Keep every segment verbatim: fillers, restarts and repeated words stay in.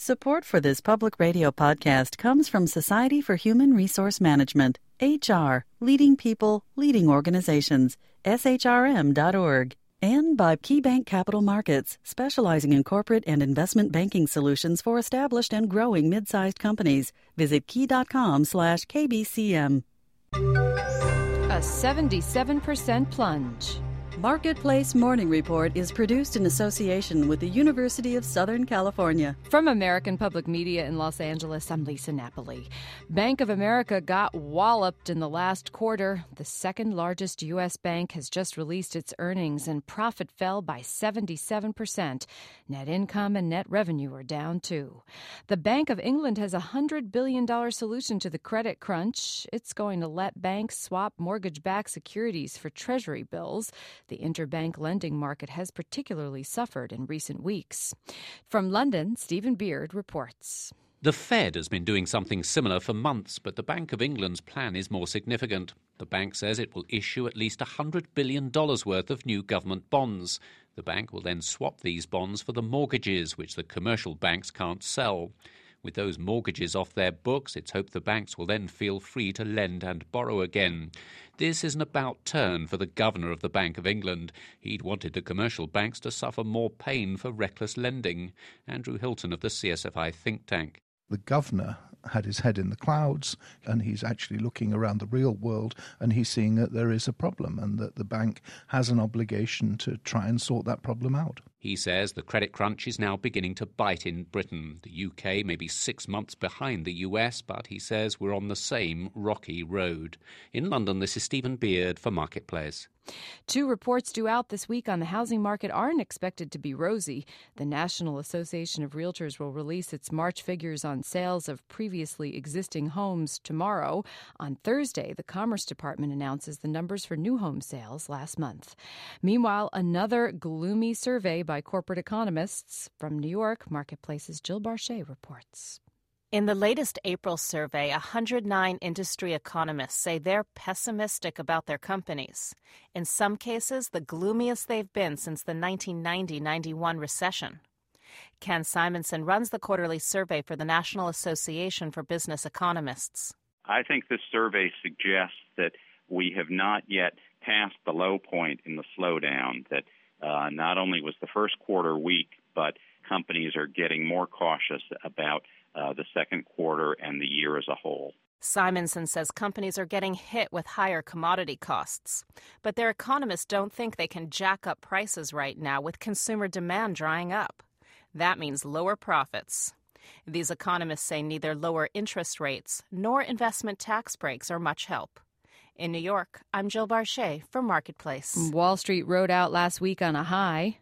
Support for this public radio podcast comes from Society for Human Resource Management, H R, leading people, leading organizations, S H R M dot org, and by KeyBank Capital Markets, specializing in corporate and investment banking solutions for established and growing mid-sized companies. Visit key.com slash KBCM. A seventy-seven percent plunge. Marketplace Morning Report is produced in association with the University of Southern California. From American Public Media in Los Angeles, I'm Lisa Napoli. Bank of America got walloped in the last quarter. The second largest U S bank has just released its earnings, and profit fell by seventy-seven percent. Net income and net revenue are down, too. The Bank of England has a one hundred billion dollars solution to the credit crunch. It's going to let banks swap mortgage-backed securities for Treasury bills. The interbank lending market has particularly suffered in recent weeks. From London, Stephen Beard reports. The Fed has been doing something similar for months, but the Bank of England's plan is more significant. The bank says it will issue at least one hundred billion dollars worth of new government bonds. The bank will then swap these bonds for the mortgages, which the commercial banks can't sell. With those mortgages off their books, it's hoped the banks will then feel free to lend and borrow again. This is an about-turn for the governor of the Bank of England. He'd wanted the commercial banks to suffer more pain for reckless lending. Andrew Hilton of the C S F I think tank. The governor had his head in the clouds, and he's actually looking around the real world, and he's seeing that there is a problem and that the bank has an obligation to try and sort that problem out. He says the credit crunch is now beginning to bite in Britain. The U K may be six months behind the U S, but he says we're on the same rocky road. In London, this is Stephen Beard for Marketplace. Two reports due out this week on the housing market aren't expected to be rosy. The National Association of Realtors will release its March figures on sales of previously existing homes tomorrow. On Thursday, the Commerce Department announces the numbers for new home sales last month. Meanwhile, another gloomy survey by corporate economists. From New York, Marketplace's Jill Barchet reports. In the latest April survey, one hundred nine industry economists say they're pessimistic about their companies. In some cases, the gloomiest they've been since the nineteen ninety ninety-one recession. Ken Simonson runs the quarterly survey for the National Association for Business Economists. I think this survey suggests that we have not yet passed the low point in the slowdown, that uh, not only was the first quarter weak, but companies are getting more cautious about Uh, the second quarter and the year as a whole. Simonson says companies are getting hit with higher commodity costs. But their economists don't think they can jack up prices right now with consumer demand drying up. That means lower profits. These economists say neither lower interest rates nor investment tax breaks are much help. In New York, I'm Jill Barchet for Marketplace. Wall Street rode out last week on a high.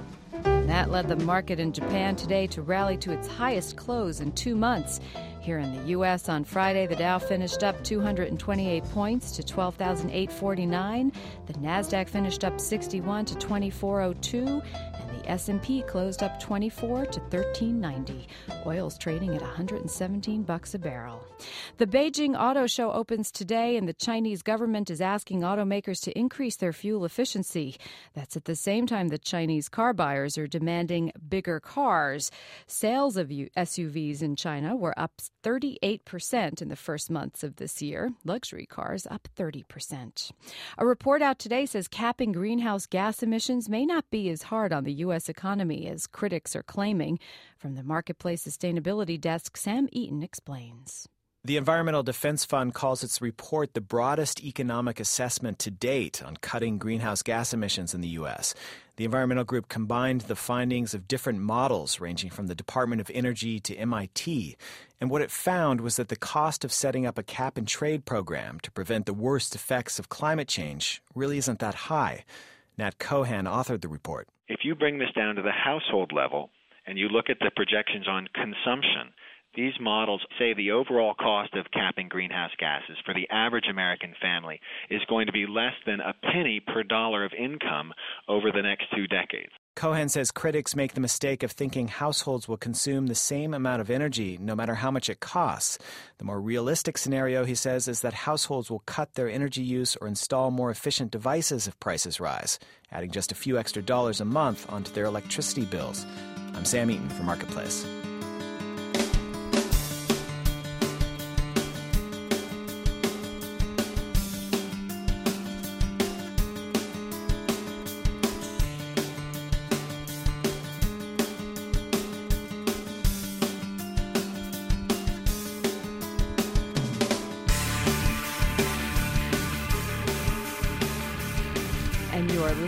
That led the market in Japan today to rally to its highest close in two months. Here in the U S on Friday, the Dow finished up two hundred twenty-eight points to twelve thousand eight hundred forty-nine. The Nasdaq finished up sixty-one to twenty-four oh two. The S and P closed up twenty-four to thirteen ninety. Oil's trading at one hundred seventeen bucks a barrel. The Beijing Auto Show opens today, and the Chinese government is asking automakers to increase their fuel efficiency. That's at the same time that Chinese car buyers are demanding bigger cars. Sales of S U Vs in China were up thirty-eight percent in the first months of this year. Luxury cars up thirty percent. A report out today says capping greenhouse gas emissions may not be as hard on the U S economy as critics are claiming. From the Marketplace Sustainability Desk, Sam Eaton explains. The Environmental Defense Fund calls its report the broadest economic assessment to date on cutting greenhouse gas emissions in the U S. The environmental group combined the findings of different models ranging from the Department of Energy to M I T. And what it found was that the cost of setting up a cap-and-trade program to prevent the worst effects of climate change really isn't that high. Nat Cohan authored the report. If you bring this down to the household level and you look at the projections on consumption, these models say the overall cost of capping greenhouse gases for the average American family is going to be less than a penny per dollar of income over the next two decades. Cohan says critics make the mistake of thinking households will consume the same amount of energy no matter how much it costs. The more realistic scenario, he says, is that households will cut their energy use or install more efficient devices if prices rise, adding just a few extra dollars a month onto their electricity bills. I'm Sam Eaton for Marketplace.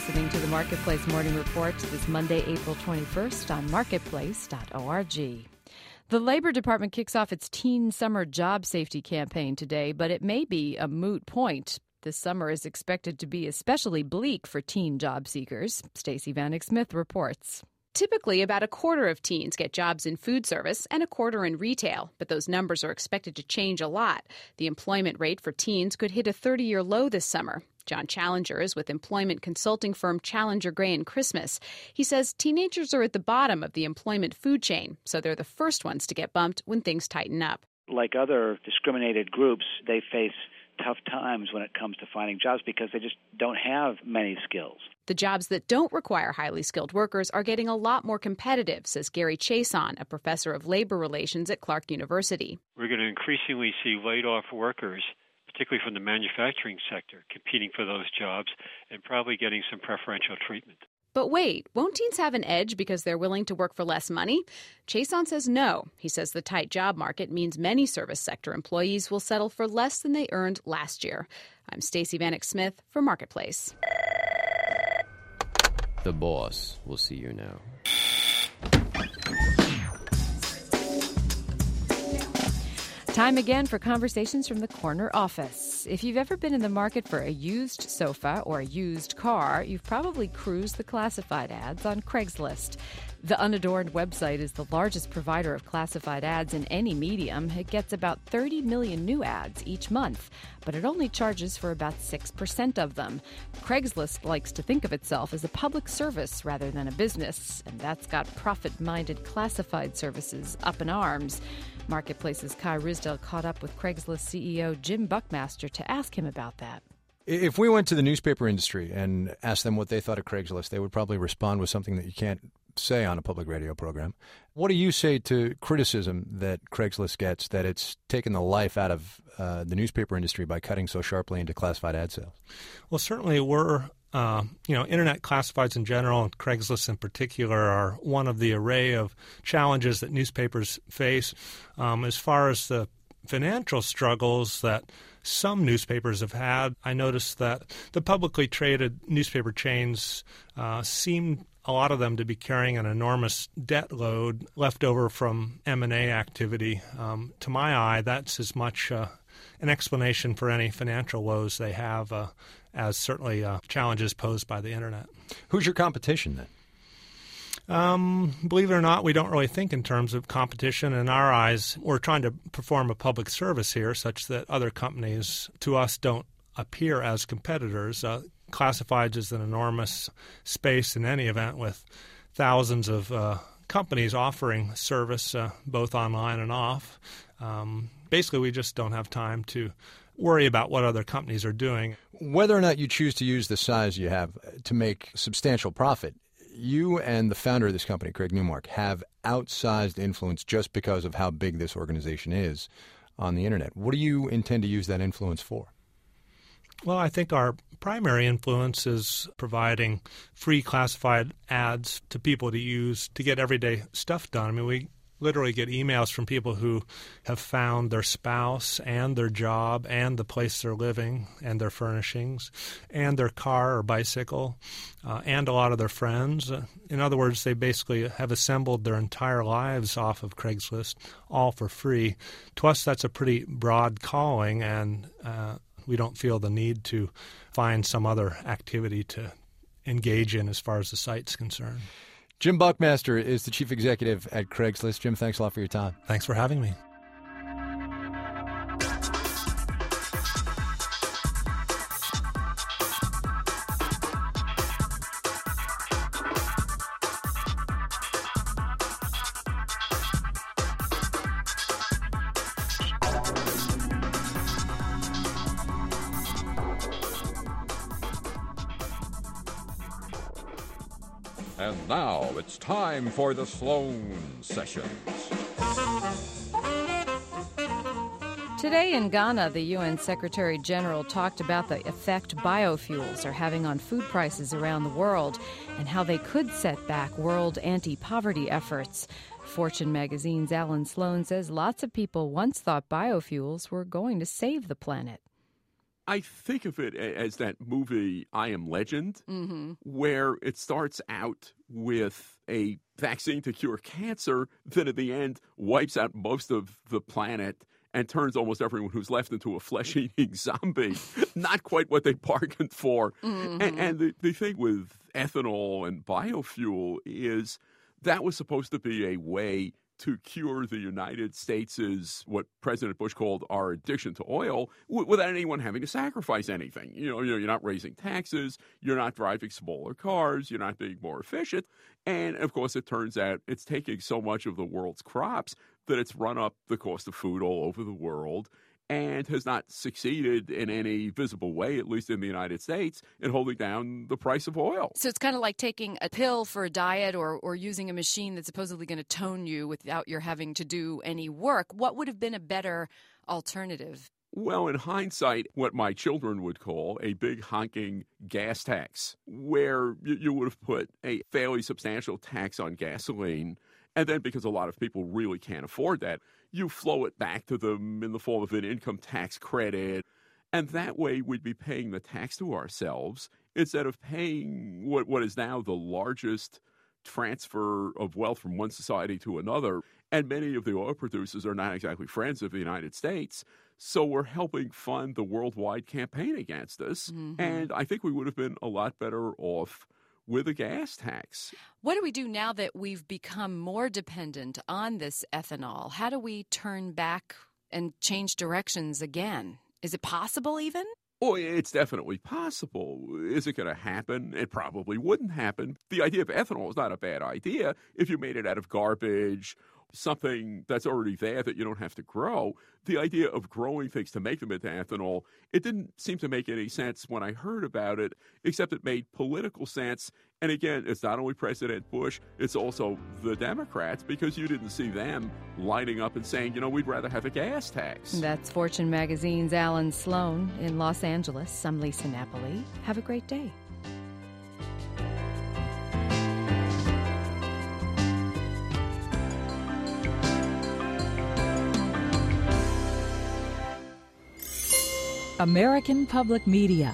listening to the Marketplace Morning Report this Monday, April twenty-first on marketplace dot org. The Labor Department kicks off its Teen Summer Job Safety campaign today, but it may be a moot point. This summer is expected to be especially bleak for teen job seekers. Stacey Vanek Smith reports. Typically, about a quarter of teens get jobs in food service and a quarter in retail, but those numbers are expected to change a lot. The employment rate for teens could hit a thirty-year low this summer. John Challenger is with employment consulting firm Challenger Gray and Christmas. He says teenagers are at the bottom of the employment food chain, so they're the first ones to get bumped when things tighten up. Like other discriminated groups, they face tough times when it comes to finding jobs because they just don't have many skills. The jobs that don't require highly skilled workers are getting a lot more competitive, says Gary Chason, a professor of labor relations at Clark University. We're going to increasingly see laid-off workers, particularly from the manufacturing sector, competing for those jobs and probably getting some preferential treatment. But wait, won't teens have an edge because they're willing to work for less money? Chason says no. He says the tight job market means many service sector employees will settle for less than they earned last year. I'm Stacey Vanek Smith for Marketplace. The boss will see you now. Time again for conversations from the corner office. If you've ever been in the market for a used sofa or a used car, you've probably cruised the classified ads on Craigslist. The Unadorned website is the largest provider of classified ads in any medium. It gets about thirty million new ads each month, but it only charges for about six percent of them. Craigslist likes to think of itself as a public service rather than a business, and that's got profit-minded classified services up in arms. Marketplace's Kai Risdell caught up with Craigslist C E O Jim Buckmaster to ask him about that. If we went to the newspaper industry and asked them what they thought of Craigslist, they would probably respond with something that you can't say on a public radio program. What do you say to criticism that Craigslist gets, that it's taken the life out of uh, the newspaper industry by cutting so sharply into classified ad sales? Well, certainly we're, uh, you know, internet classifieds in general and Craigslist in particular are one of the array of challenges that newspapers face. Um, as far as the financial struggles that some newspapers have had, I noticed that the publicly traded newspaper chains uh, seem a lot of them to be carrying an enormous debt load left over from M and A activity. Um, to my eye, that's as much uh, an explanation for any financial woes they have uh, as certainly uh, challenges posed by the Internet. Who's your competition then? Um, believe it or not, we don't really think in terms of competition. In our eyes, we're trying to perform a public service here such that other companies to us don't appear as competitors. Uh, Classifieds is an enormous space in any event with thousands of uh, companies offering service uh, both online and off. Um, basically, we just don't have time to worry about what other companies are doing. Whether or not you choose to use the size you have to make substantial profit, you and the founder of this company, Craig Newmark, have outsized influence just because of how big this organization is on the Internet. What do you intend to use that influence for? Well, I think our primary influence is providing free classified ads to people to use to get everyday stuff done. I mean, we literally get emails from people who have found their spouse and their job and the place they're living and their furnishings and their car or bicycle uh, and a lot of their friends. Uh, in other words, they basically have assembled their entire lives off of Craigslist, all for free. To us, that's a pretty broad calling, and uh, we don't feel the need to find some other activity to engage in as far as the site's concerned. Jim Buckmaster is the chief executive at Craigslist. Jim, thanks a lot for your time. Thanks for having me. And now it's time for the Sloan Sessions. Today in Ghana, the U N Secretary General talked about the effect biofuels are having on food prices around the world and how they could set back world anti-poverty efforts. Fortune magazine's Alan Sloan says lots of people once thought biofuels were going to save the planet. I think of it as that movie I Am Legend, mm-hmm. where it starts out with a vaccine to cure cancer, then at the end wipes out most of the planet and turns almost everyone who's left into a flesh-eating zombie. Not quite what they bargained for. Mm-hmm. And, and the, the thing with ethanol and biofuel is that was supposed to be a way to cure the United States' what President Bush called our addiction to oil w- without anyone having to sacrifice anything. You know, you know, you're not raising taxes, you're not driving smaller cars, you're not being more efficient. And, of course, it turns out it's taking so much of the world's crops that it's run up the cost of food all over the world and has not succeeded in any visible way, at least in the United States, in holding down the price of oil. So it's kind of like taking a pill for a diet or, or using a machine that's supposedly going to tone you without your having to do any work. What would have been a better alternative? Well, in hindsight, what my children would call a big honking gas tax, where you, you would have put a fairly substantial tax on gasoline, and then because a lot of people really can't afford that, you flow it back to them in the form of an income tax credit. And that way we'd be paying the tax to ourselves instead of paying what, what is now the largest transfer of wealth from one society to another. And many of the oil producers are not exactly friends of the United States. So we're helping fund the worldwide campaign against us. Mm-hmm. And I think we would have been a lot better off with a gas tax. What do we do now that we've become more dependent on this ethanol? How do we turn back and change directions again? Is it possible even? Oh, it's definitely possible. Is it going to happen? It probably wouldn't happen. The idea of ethanol is not a bad idea if you made it out of garbage, something that's already there that you don't have to grow. The idea of growing things to make them into ethanol, it didn't seem to make any sense when I heard about it, except it made political sense. And again, it's not only President Bush, it's also the Democrats, because you didn't see them lining up and saying, you know, we'd rather have a gas tax. That's Fortune Magazine's Alan Sloan in Los Angeles. I'm Lisa Napoli. Have a great day. American Public Media.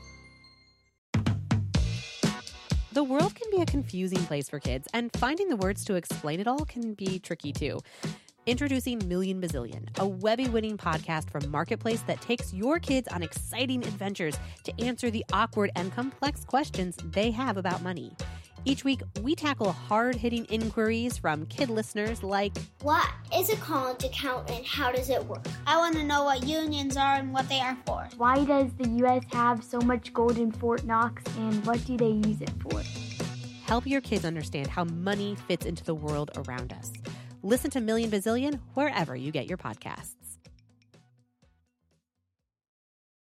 The world can be a confusing place for kids, and finding the words to explain it all can be tricky too. Introducing Million Bazillion, a Webby-winning podcast from Marketplace that takes your kids on exciting adventures to answer the awkward and complex questions they have about money. Each week, we tackle hard-hitting inquiries from kid listeners like, what is a college account and how does it work? I want to know what unions are and what they are for. Why does the U S have so much gold in Fort Knox and what do they use it for? Help your kids understand how money fits into the world around us. Listen to Million Bazillion wherever you get your podcasts.